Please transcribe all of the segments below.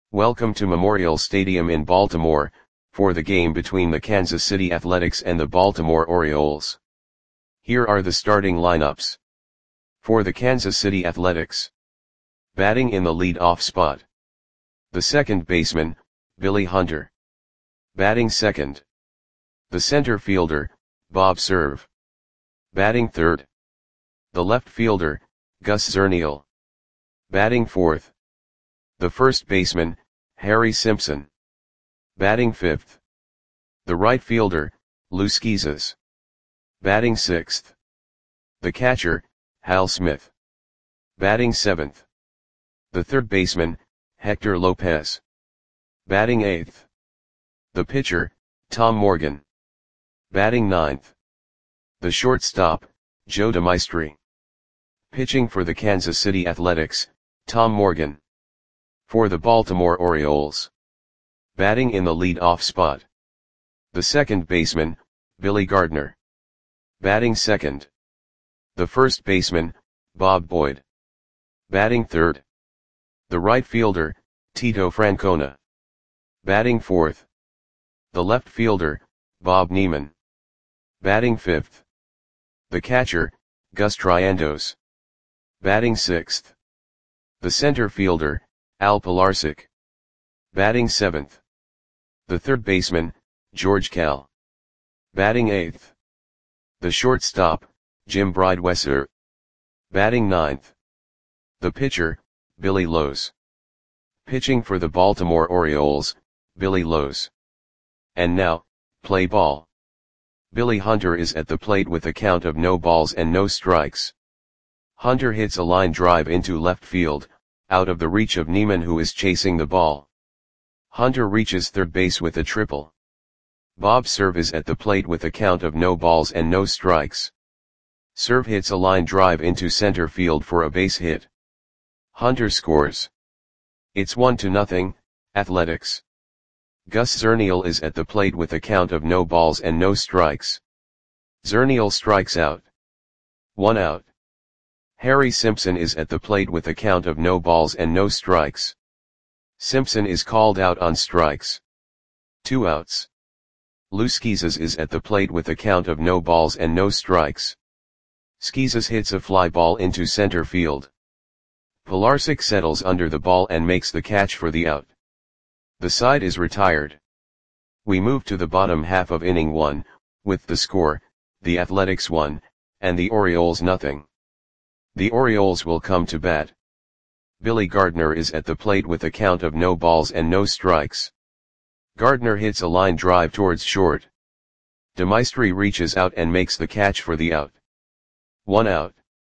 Welcome to Memorial Stadium in Baltimore, for the game between the Kansas City Athletics and the Baltimore Orioles. Here are the starting lineups. For the Kansas City Athletics. Batting in the lead-off spot. The second baseman, Billy Hunter. Batting second. The center fielder, Bob Cerv. Batting third. The left fielder, Gus Zernial. Batting fourth. The first baseman, Harry Simpson. Batting fifth. The right fielder, Lou Schizas. Batting sixth. The catcher, Hal Smith. Batting seventh. The third baseman, Hector Lopez. Batting eighth. The pitcher, Tom Morgan. Batting ninth. The shortstop, Joe DeMaestri. Pitching for the Kansas City Athletics, Tom Morgan. For the Baltimore Orioles. Batting in the lead-off spot. The second baseman, Billy Gardner. Batting second. The first baseman, Bob Boyd. Batting third. The right fielder, Tito Francona. Batting fourth. The left fielder, Bob Neiman. Batting fifth. The catcher, Gus Triandos. Batting sixth. The center fielder, Al Pilarczyk. Batting seventh. The third baseman, George Kell. Batting eighth. The shortstop, Jim Breidwesser. Batting ninth. The pitcher, Billy Lowes. Pitching for the Baltimore Orioles, Billy Lowes. And now, play ball. Billy Hunter is at the plate with a count of no balls and no strikes. Hunter hits a line drive into left field, out of the reach of Neiman, who is chasing the ball. Hunter reaches third base with a triple. Bob Cerv is at the plate with a count of no balls and no strikes. Cerv hits a line drive into center field for a base hit. Hunter scores. It's 1-0, Athletics. Gus Zernial is at the plate with a count of no balls and no strikes. Zernial strikes out. 1 out. Harry Simpson is at the plate with a count of no balls and no strikes. Simpson is called out on strikes. 2 outs. Lou Schizas is at the plate with a count of no balls and no strikes. Schizas hits a fly ball into center field. Pilarczyk settles under the ball and makes the catch for the out. The side is retired. We move to the bottom half of inning 1, with the score, the Athletics 1, and the Orioles 0. The Orioles will come to bat. Billy Gardner is at the plate with a count of no balls and no strikes. Gardner hits a line drive towards short. DeMaestri reaches out and makes the catch for the out. 1 out.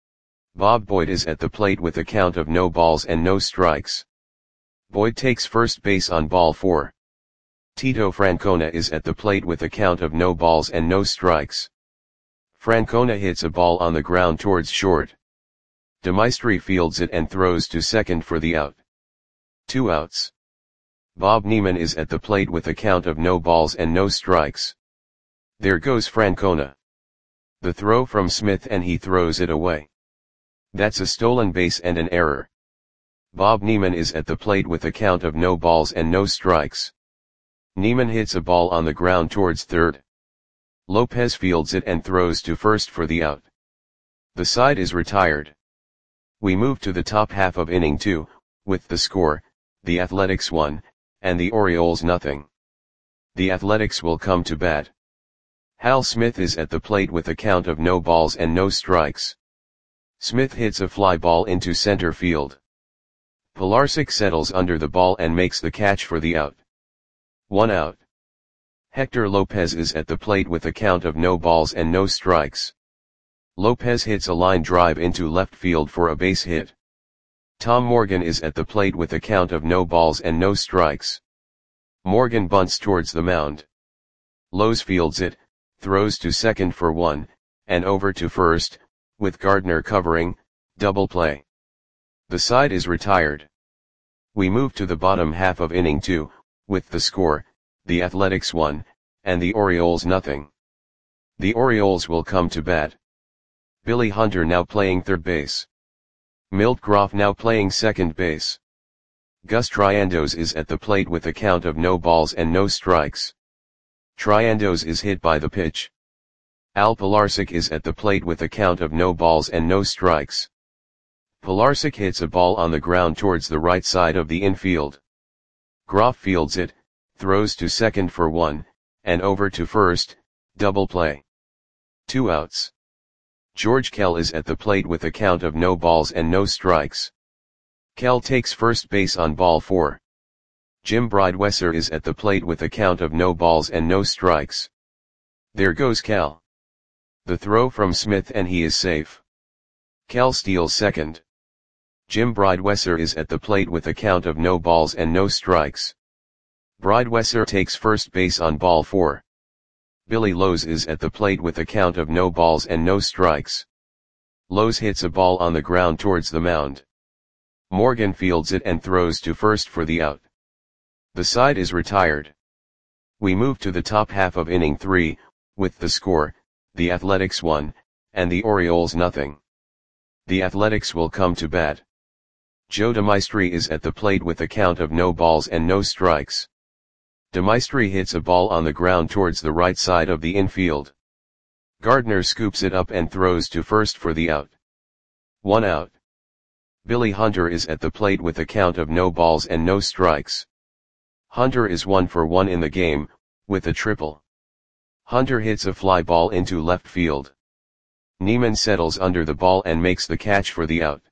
Bob Boyd is at the plate with a count of no balls and no strikes. Boyd takes first base on ball 4. Tito Francona is at the plate with a count of no balls and no strikes. Francona hits a ball on the ground towards short. DeMaestri fields it and throws to second for the out. 2 outs. Bob Neiman is at the plate with a count of no balls and no strikes. There goes Francona. The throw from Smith and he throws it away. That's a stolen base and an error. Bob Neiman is at the plate with a count of no balls and no strikes. Neiman hits a ball on the ground towards third. Lopez fields it and throws to first for the out. The side is retired. We move to the top half of inning 2, with the score, the Athletics 1, and the Orioles 0. The Athletics will come to bat. Hal Smith is at the plate with a count of no balls and no strikes. Smith hits a fly ball into center field. Pilarczyk settles under the ball and makes the catch for the out. 1 out. Hector Lopez is at the plate with a count of no balls and no strikes. Lopez hits a line drive into left field for a base hit. Tom Morgan is at the plate with a count of no balls and no strikes. Morgan bunts towards the mound. Lowes fields it, throws to second for 1, and over to first, with Gardner covering, double play. The side is retired. We move to the bottom half of inning 2, with the score, the Athletics 1, and the Orioles 0. The Orioles will come to bat. Billy Hunter now playing third base. Milt Groff now playing second base. Gus Triandos is at the plate with a count of no balls and no strikes. Triandos is hit by the pitch. Al Pilarczyk is at the plate with a count of no balls and no strikes. Pilarczyk hits a ball on the ground towards the right side of the infield. Groff fields it, throws to second for 1, and over to first, double play. 2 outs. George Kell is at the plate with a count of no balls and no strikes. Kell takes first base on ball 4. Jim Breidwesser is at the plate with a count of no balls and no strikes. There goes Kell. The throw from Smith and he is safe. Kell steals second. Jim Breidwesser is at the plate with a count of no balls and no strikes. Breidwesser takes first base on ball 4. Billy Lowe's is at the plate with a count of no balls and no strikes. Lowe's hits a ball on the ground towards the mound. Morgan fields it and throws to first for the out. The side is retired. We move to the top half of inning 3, with the score, the Athletics 1, and the Orioles nothing. The Athletics will come to bat. Joe DeMaestri is at the plate with a count of no balls and no strikes. DeMaestri hits a ball on the ground towards the right side of the infield. Gardner scoops it up and throws to first for the out. 1 out. Billy Hunter is at the plate with a count of no balls and no strikes. Hunter is 1 for 1 in the game, with a triple. Hunter hits a fly ball into left field. Neiman settles under the ball and makes the catch for the out.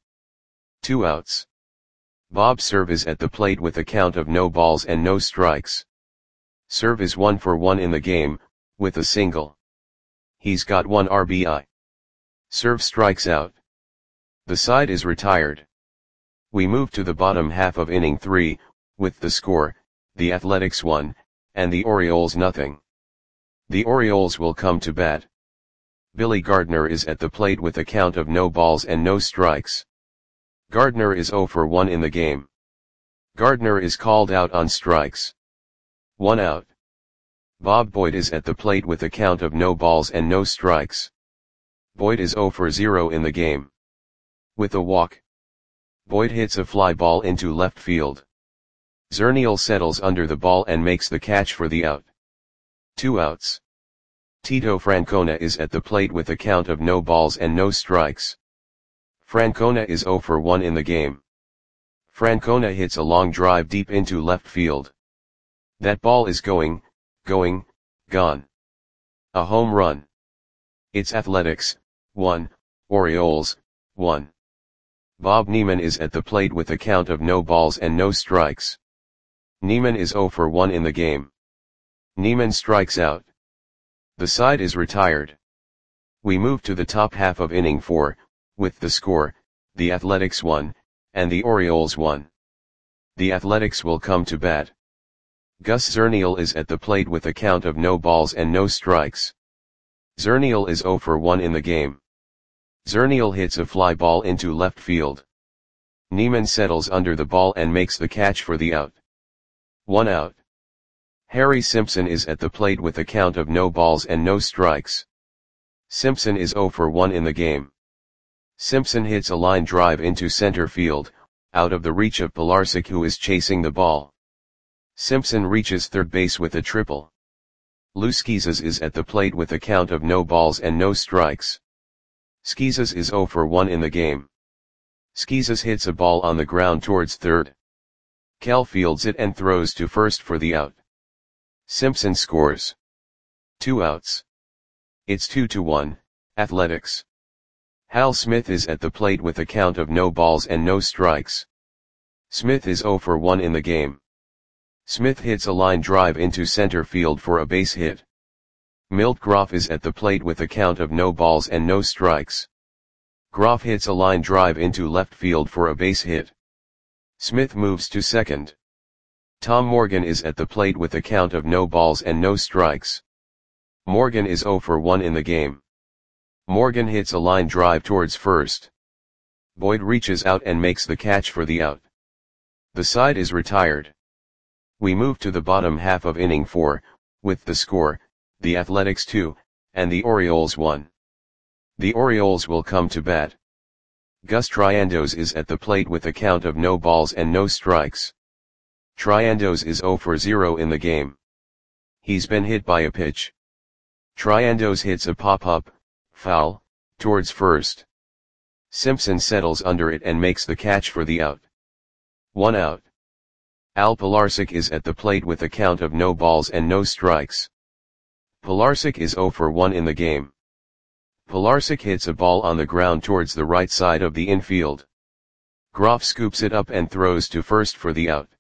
2 outs. Bob Cerv is at the plate with a count of no balls and no strikes. Cerv is 1 for 1 in the game, with a single. He's got 1 RBI. Cerv strikes out. The side is retired. We move to the bottom half of inning 3, with the score, the Athletics 1, and the Orioles nothing. The Orioles will come to bat. Billy Gardner is at the plate with a count of no balls and no strikes. Gardner is 0 for 1 in the game. Gardner is called out on strikes. 1 out. Bob Boyd is at the plate with a count of no balls and no strikes. Boyd is 0 for 0 in the game. With a walk, Boyd hits a fly ball into left field. Zernial settles under the ball and makes the catch for the out. 2 outs. Tito Francona is at the plate with a count of no balls and no strikes. Francona is 0 for 1 in the game. Francona hits a long drive deep into left field. That ball is gone. A home run. It's Athletics, 1, Orioles, 1. Bob Neiman is at the plate with a count of no balls and no strikes. Neiman is 0 for 1 in the game. Neiman strikes out. The side is retired. We move to the top half of inning 4, with the score, the Athletics 1, and the Orioles 1. The Athletics will come to bat. Gus Zernial is at the plate with a count of no balls and no strikes. Zernial is 0 for 1 in the game. Zernial hits a fly ball into left field. Neiman settles under the ball and makes the catch for the out. 1 out. Harry Simpson is at the plate with a count of no balls and no strikes. Simpson is 0 for 1 in the game. Simpson hits a line drive into center field, out of the reach of Pilarczyk, who is chasing the ball. Simpson reaches third base with a triple. Lou Schizas is at the plate with a count of no balls and no strikes. Schizas is 0 for 1 in the game. Schizas hits a ball on the ground towards third. Kell fields it and throws to first for the out. Simpson scores. 2 outs. It's 2-1, Athletics. Hal Smith is at the plate with a count of no balls and no strikes. Smith is 0 for 1 in the game. Smith hits a line drive into center field for a base hit. Milt Groff is at the plate with a count of no balls and no strikes. Groff hits a line drive into left field for a base hit. Smith moves to second. Tom Morgan is at the plate with a count of no balls and no strikes. Morgan is 0 for 1 in the game. Morgan hits a line drive towards first. Boyd reaches out and makes the catch for the out. The side is retired. We move to the bottom half of inning 4, with the score, the Athletics 2, and the Orioles 1. The Orioles will come to bat. Gus Triandos is at the plate with a count of no balls and no strikes. Triandos is 0 for 0 in the game. He's been hit by a pitch. Triandos hits a pop-up, foul, towards first. Simpson settles under it and makes the catch for the out. 1 out. Al Pilarczyk is at the plate with a count of no balls and no strikes. Pilarczyk is 0 for 1 in the game. Pilarczyk hits a ball on the ground towards the right side of the infield. Groff scoops it up and throws to first for the out.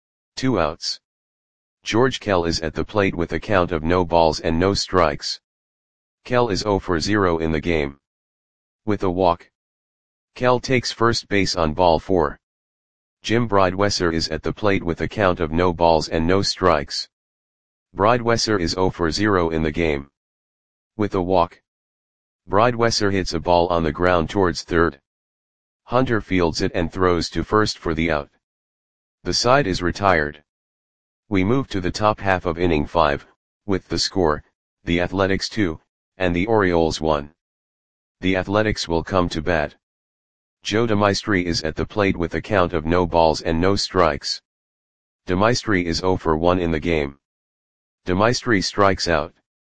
2 outs. George Kell is at the plate with a count of no balls and no strikes. Kell is 0 for 0 in the game. With a walk, Kell takes first base on ball 4. Jim Bridewesser is at the plate with a count of no balls and no strikes. Bridewesser is 0 for 0 in the game. With a walk, Bridewesser hits a ball on the ground towards third. Hunter fields it and throws to first for the out. The side is retired. We move to the top half of inning 5, with the score, the Athletics 2, and the Orioles 1. The Athletics will come to bat. Joe DeMaestri is at the plate with a count of no balls and no strikes. DeMaestri is 0 for 1 in the game. DeMaestri strikes out.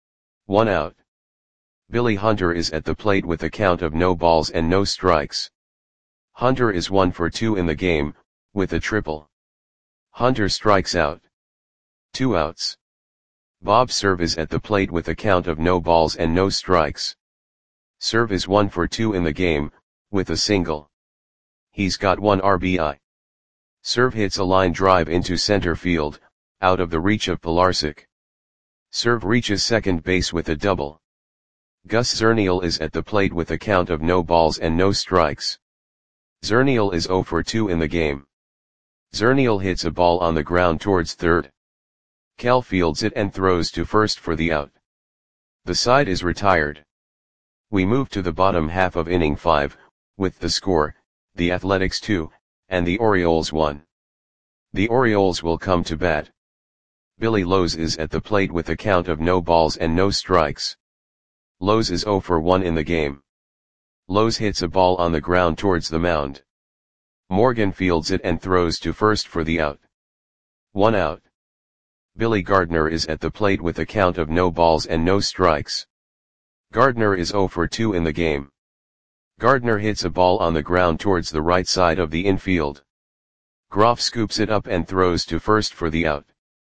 1 out. Billy Hunter is at the plate with a count of no balls and no strikes. Hunter is 1 for 2 in the game, with a triple. Hunter strikes out. 2 outs. Bob Cerv is at the plate with a count of no balls and no strikes. Cerv is 1 for 2 in the game, with a single. He's got 1 RBI. Cerv hits a line drive into center field, out of the reach of Pilarczyk. Cerv reaches second base with a double. Gus Zernial is at the plate with a count of no balls and no strikes. Zernial is 0 for 2 in the game. Zernial hits a ball on the ground towards third. Kell fields it and throws to first for the out. The side is retired. We move to the bottom half of inning 5, with the score, the Athletics 2, and the Orioles 1. The Orioles will come to bat. Billy Lowes is at the plate with a count of no balls and no strikes. Lowes is 0 for 1 in the game. Lowes hits a ball on the ground towards the mound. Morgan fields it and throws to first for the out. 1 out. Billy Gardner is at the plate with a count of no balls and no strikes. Gardner is 0 for 2 in the game. Gardner hits a ball on the ground towards the right side of the infield. Groff scoops it up and throws to first for the out.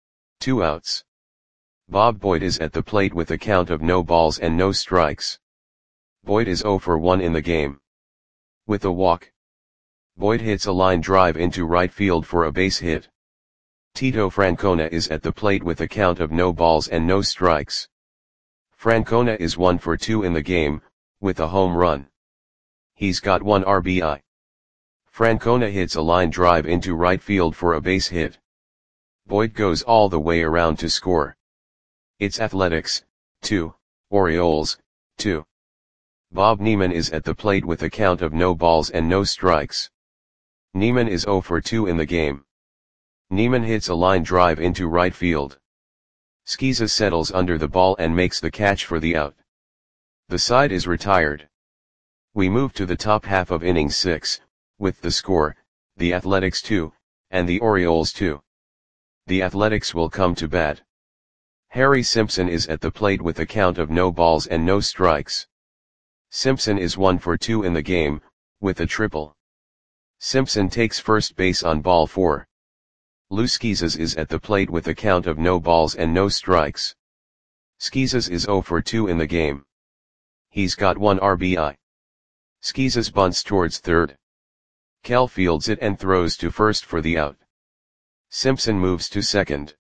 2 outs. Bob Boyd is at the plate with a count of no balls and no strikes. Boyd is 0 for 1 in the game. With a walk, Boyd hits a line drive into right field for a base hit. Tito Francona is at the plate with a count of no balls and no strikes. Francona is 1 for 2 in the game, with a home run. He's got 1 RBI. Francona hits a line drive into right field for a base hit. Boyd goes all the way around to score. It's Athletics, 2, Orioles, 2. Bob Neiman is at the plate with a count of no balls and no strikes. Neiman is 0 for 2 in the game. Neiman hits a line drive into right field. Skeeza settles under the ball and makes the catch for the out. The side is retired. We move to the top half of inning 6, with the score, the Athletics 2, and the Orioles 2. The Athletics will come to bat. Harry Simpson is at the plate with a count of no balls and no strikes. Simpson is 1 for 2 in the game, with a triple. Simpson takes first base on ball 4. Lou Skeezas is at the plate with a count of no balls and no strikes. Skeezas is 0 for 2 in the game. He's got 1 RBI. Skeezas bunts towards third. Kell fields it and throws to first for the out. Simpson moves to second.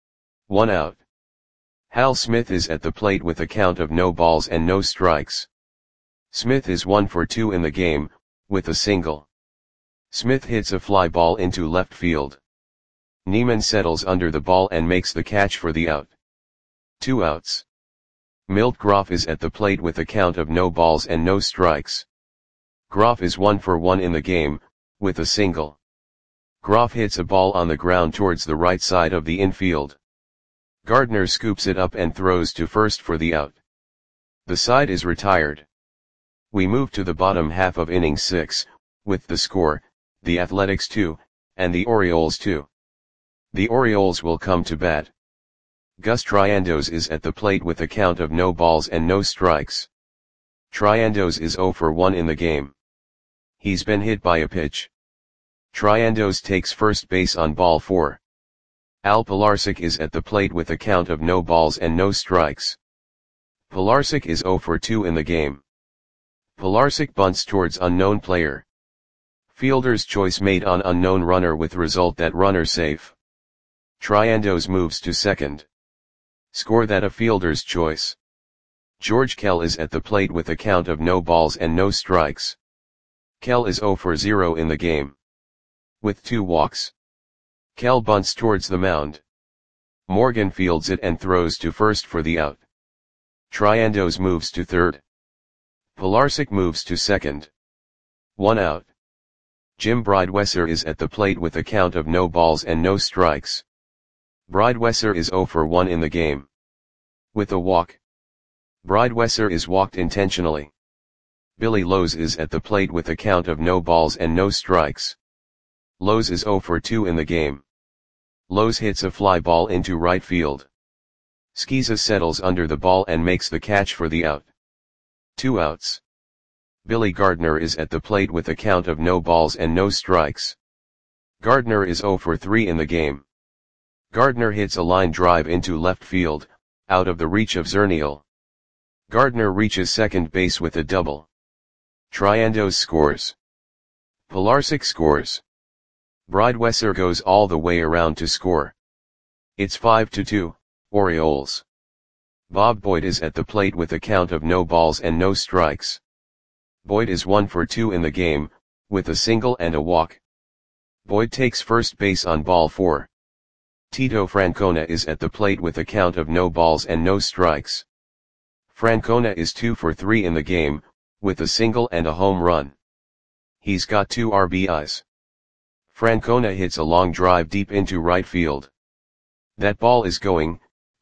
1 out. Hal Smith is at the plate with a count of no balls and no strikes. Smith is 1 for 2 in the game, with a single. Smith hits a fly ball into left field. Neiman settles under the ball and makes the catch for the out. 2 outs. Milt Groff is at the plate with a count of no balls and no strikes. Groff is 1 for 1 in the game, with a single. Groff hits a ball on the ground towards the right side of the infield. Gardner scoops it up and throws to first for the out. The side is retired. We move to the bottom half of inning 6, with the score, the Athletics 2, and the Orioles 2. The Orioles will come to bat. Gus Triandos is at the plate with a count of no balls and no strikes. Triandos is 0 for 1 in the game. He's been hit by a pitch. Triandos takes first base on ball 4. Al Pilarczyk is at the plate with a count of no balls and no strikes. Pilarczyk is 0 for 2 in the game. Pilarczyk bunts towards unknown player. Fielder's choice made on unknown runner with result that runner safe. Triandos moves to second. Score that a fielder's choice. George Kell is at the plate with a count of no balls and no strikes. Kell is 0 for 0 in the game. With 2 walks. Kell bunts towards the mound. Morgan fields it and throws to first for the out. Triandos moves to third. Pilarczyk moves to second. 1 out. Jim Bridewesser is at the plate with a count of no balls and no strikes. Bridewesser is 0 for 1 in the game. With a walk. Bridewesser is walked intentionally. Billy Lowes is at the plate with a count of no balls and no strikes. Lowes is 0 for 2 in the game. Lowes hits a fly ball into right field. Skeeza settles under the ball and makes the catch for the out. 2 outs. Billy Gardner is at the plate with a count of no balls and no strikes. Gardner is 0 for 3 in the game. Gardner hits a line drive into left field, out of the reach of Zernial. Gardner reaches second base with a double. Triandos scores. Pilarczyk scores. Bridewesser goes all the way around to score. It's 5-2, Orioles. Bob Boyd is at the plate with a count of no balls and no strikes. Boyd is 1 for 2 in the game, with a single and a walk. Boyd takes first base on ball 4. Tito Francona is at the plate with a count of no balls and no strikes. Francona is 2 for 3 in the game, with a single and a home run. He's got 2 RBIs. Francona hits a long drive deep into right field. That ball is going,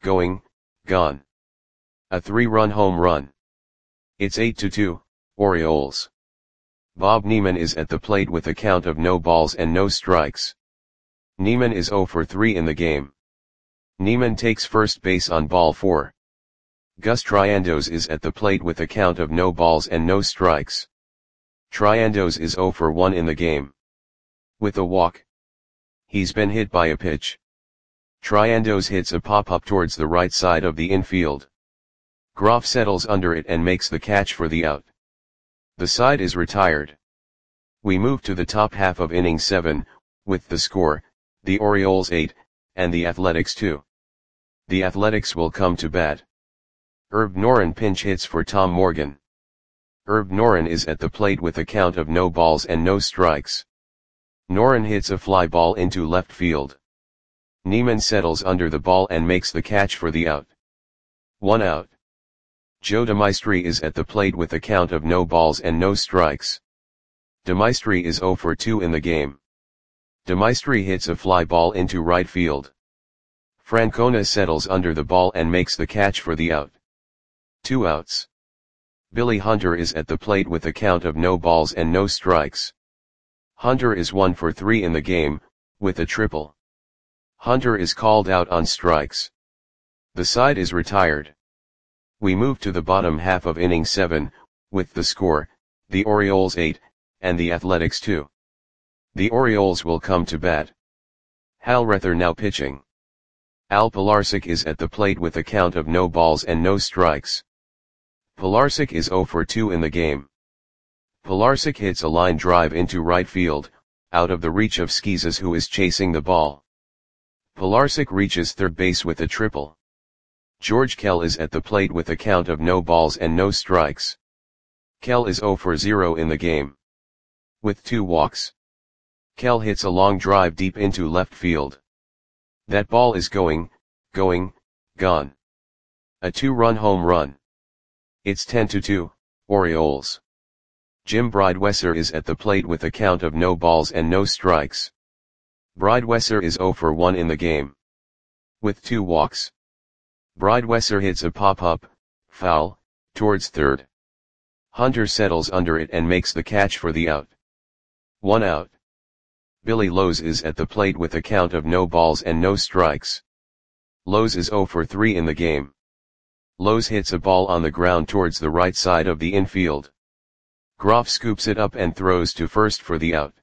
gone. A 3-run home run. It's 8-2, Orioles. Bob Neiman is at the plate with a count of no balls and no strikes. Neiman is 0 for 3 in the game. Neiman takes first base on ball 4. Gus Triandos is at the plate with a count of no balls and no strikes. Triandos is 0 for 1 in the game. With a walk. He's been hit by a pitch. Triandos hits a pop-up towards the right side of the infield. Groff settles under it and makes the catch for the out. The side is retired. We move to the top half of inning 7, with the score, the Orioles 8, and the Athletics 2. The Athletics will come to bat. Herb Noren pinch hits for Tom Morgan. Herb Noren is at the plate with a count of no balls and no strikes. Noren hits a fly ball into left field. Neiman settles under the ball and makes the catch for the out. 1 out. Joe DeMaestri is at the plate with a count of no balls and no strikes. DeMaestri is 0 for 2 in the game. DeMaestri hits a fly ball into right field. Francona settles under the ball and makes the catch for the out. 2 outs. Billy Hunter is at the plate with a count of no balls and no strikes. Hunter is 1 for 3 in the game, with a triple. Hunter is called out on strikes. The side is retired. We move to the bottom half of inning 7, with the score, the Orioles 8, and the Athletics 2. The Orioles will come to bat. Hal Rether now pitching. Al Pilarczyk is at the plate with a count of no balls and no strikes. Pilarczyk is 0 for 2 in the game. Pilarczyk hits a line drive into right field, out of the reach of Skeezas who is chasing the ball. Pilarczyk reaches third base with a triple. George Kell is at the plate with a count of no balls and no strikes. Kell is 0 for 0 in the game. With 2 walks. Kell hits a long drive deep into left field. That ball is going, gone. A 2-run home run. It's 10-2, Orioles. Jim Bridewesser is at the plate with a count of no balls and no strikes. Bridewesser is 0 for 1 in the game. With 2 walks. Bridewesser hits a pop-up, foul, towards third. Hunter settles under it and makes the catch for the out. 1 out. Billy Lowe's is at the plate with a count of no balls and no strikes. Lowe's is 0 for 3 in the game. Lowe's hits a ball on the ground towards the right side of the infield. Groff scoops it up and throws to first for the out.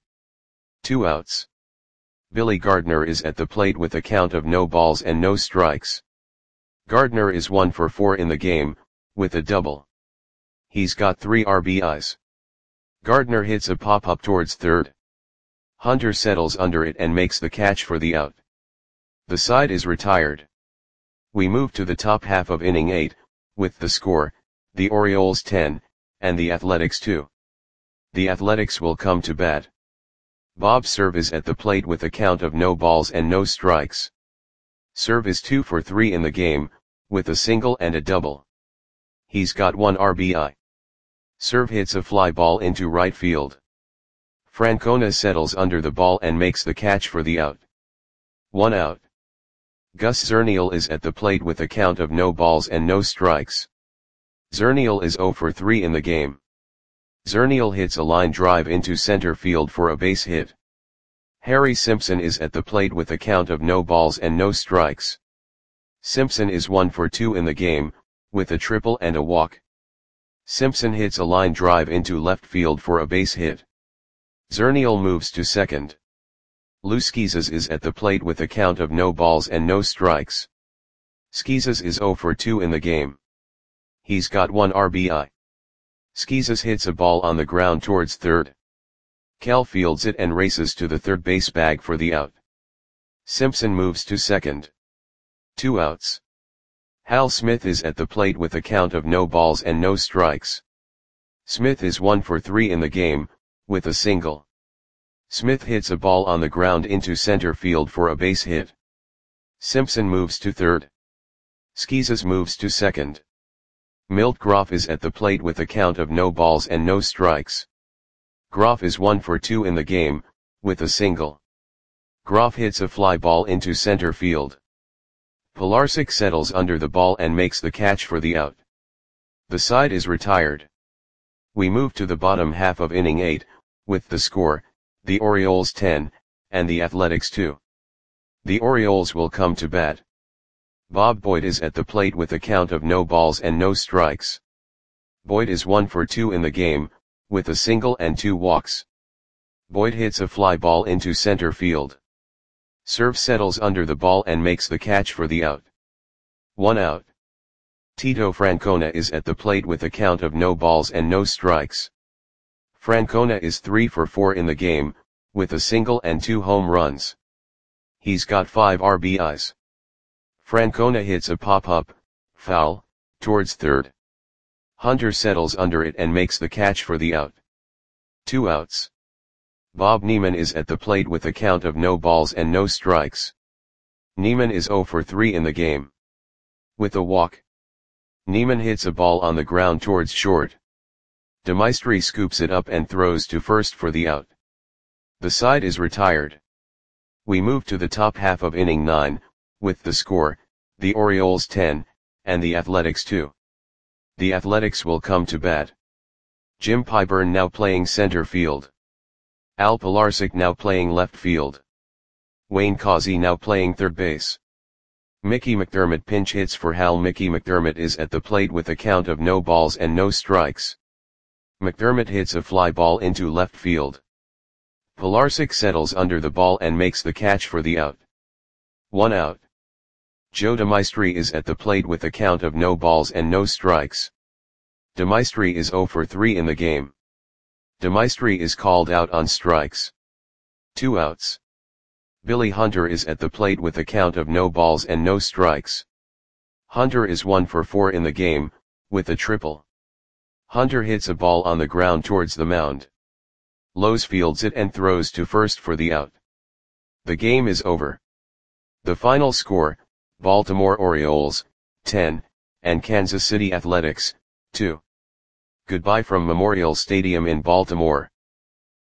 2 outs. Billy Gardner is at the plate with a count of no balls and no strikes. Gardner is 1 for 4 in the game, with a double. He's got 3 RBIs. Gardner hits a pop-up towards third. Hunter settles under it and makes the catch for the out. The side is retired. We move to the top half of inning 8, with the score, the Orioles 10, and the Athletics 2. The Athletics will come to bat. Bob Cerv is at the plate with a count of no balls and no strikes. Cerv is 2 for 3 in the game, with a single and a double. He's got 1 RBI. Cerv hits a fly ball into right field. Francona settles under the ball and makes the catch for the out. 1 out. Gus Zernial is at the plate with a count of no balls and no strikes. Zernial is 0 for 3 in the game. Zernial hits a line drive into center field for a base hit. Harry Simpson is at the plate with a count of no balls and no strikes. Simpson is 1 for 2 in the game, with a triple and a walk. Simpson hits a line drive into left field for a base hit. Zernial moves to second. Lou Schizas is at the plate with a count of no balls and no strikes. Schizas is 0 for 2 in the game. He's got 1 RBI. Schizas hits a ball on the ground towards third. Cal fields it and races to the third base bag for the out. Simpson moves to second. 2 outs. Hal Smith is at the plate with a count of no balls and no strikes. Smith is 1 for 3 in the game, with a single. Smith hits a ball on the ground into center field for a base hit. Simpson moves to third. Schizas moves to second. Milt Groff is at the plate with a count of no balls and no strikes. Groff is 1 for 2 in the game, with a single. Groff hits a fly ball into center field. Pilarczyk settles under the ball and makes the catch for the out. The side is retired. We move to the bottom half of inning 8, with the score, the Orioles 10, and the Athletics 2. The Orioles will come to bat. Bob Boyd is at the plate with a count of no balls and no strikes. Boyd is 1 for 2 in the game, with a single and 2 walks. Boyd hits a fly ball into center field. Cerv settles under the ball and makes the catch for the out. 1 out. Tito Francona is at the plate with a count of no balls and no strikes. Francona is 3 for 4 in the game, with a single and 2 home runs. He's got 5 RBIs. Francona hits a pop-up, foul, towards third. Hunter settles under it and makes the catch for the out. 2 outs. Bob Neiman is at the plate with a count of no balls and no strikes. Neiman is 0 for 3 in the game. With a walk. Neiman hits a ball on the ground towards short. DeMaestri scoops it up and throws to first for the out. The side is retired. We move to the top half of inning 9, with the score, the Orioles 10, and the Athletics 2. The Athletics will come to bat. Jim Pyburn now playing center field. Al Pilarczyk now playing left field. Wayne Causey now playing third base. Mickey McDermott pinch hits for Hal. Mickey McDermott is at the plate with a count of no balls and no strikes. McDermott hits a fly ball into left field. Pilarczyk settles under the ball and makes the catch for the out. 1 out. Joe DeMaestri is at the plate with a count of no balls and no strikes. DeMaestri is 0 for 3 in the game. DeMaestri is called out on strikes. 2 outs. Billy Hunter is at the plate with a count of no balls and no strikes. Hunter is 1 for 4 in the game, with a triple. Hunter hits a ball on the ground towards the mound. Lowe's fields it and throws to first for the out. The game is over. The final score, Baltimore Orioles, 10, and Kansas City Athletics, 2. Goodbye from Memorial Stadium in Baltimore.